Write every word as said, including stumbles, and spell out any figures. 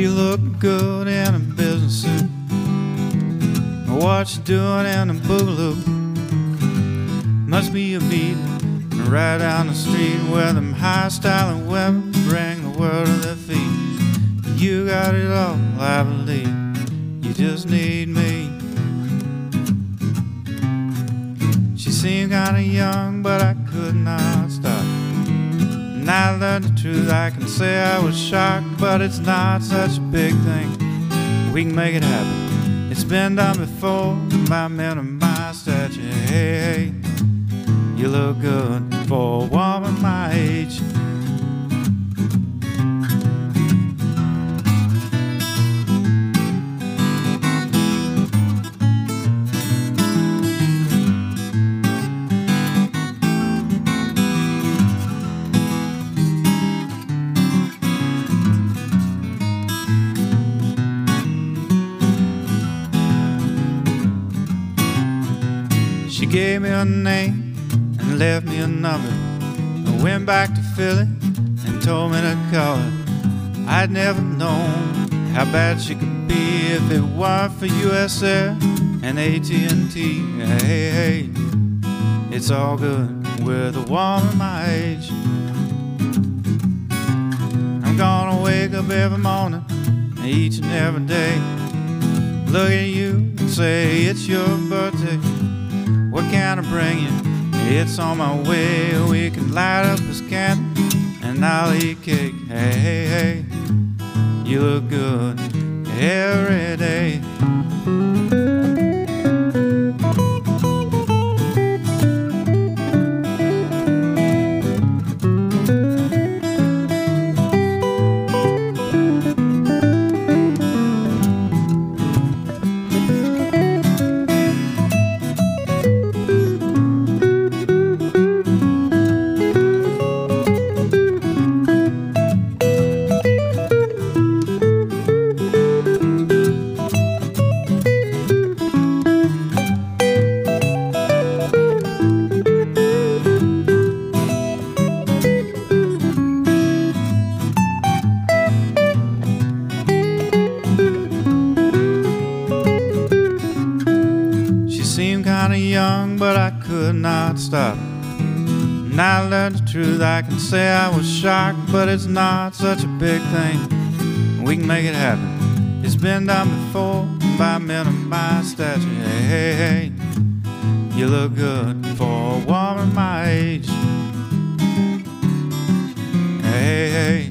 She looked good in a business suit. What she doing in a boogaloo? Must be a beat right down the street where them high-styling women bring the world to their feet. You got it all, I believe. You just need me. She seemed kinda young, but I could not stop. And I learned the truth, I can say I was shocked, but it's not such a big thing. We can make it happen. It's been done before by men of my stature. Hey, hey, you look good for a woman my age. She gave me a name and left me a number. I went back to Philly and told me to call her. I'd never known how bad she could be if it weren't for U S Air and A T and T. Hey, hey, it's all good with a woman my age. I'm gonna wake up every morning, each and every day, look at you and say it's your birthday. What can I bring you? It's on my way. We can light up this candle and I'll eat cake. Hey, hey, hey, you look good every day. Seemed kinda young, but I could not stop. And I learned the truth, I can say I was shocked, but it's not such a big thing. We can make it happen. It's been done before by men of my stature. Hey, hey, hey, you look good for a woman my age. Hey, hey,